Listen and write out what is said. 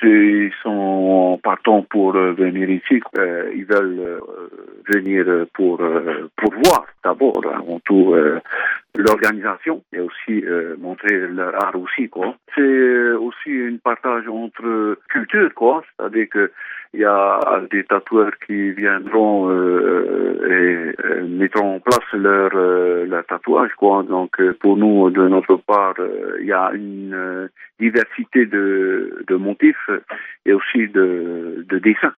ils sont partants pour venir ici. Ils veulent venir pour voir d'abord, avant tout, l'organisation et aussi montrer leur art aussi, quoi. C'est aussi un partage entre cultures, quoi. C'est-à-dire que il y a des tatoueurs qui viendront et mettront en place leur tatouage, quoi. Donc pour nous, de notre part, il y a une diversité de motifs et aussi de dessins.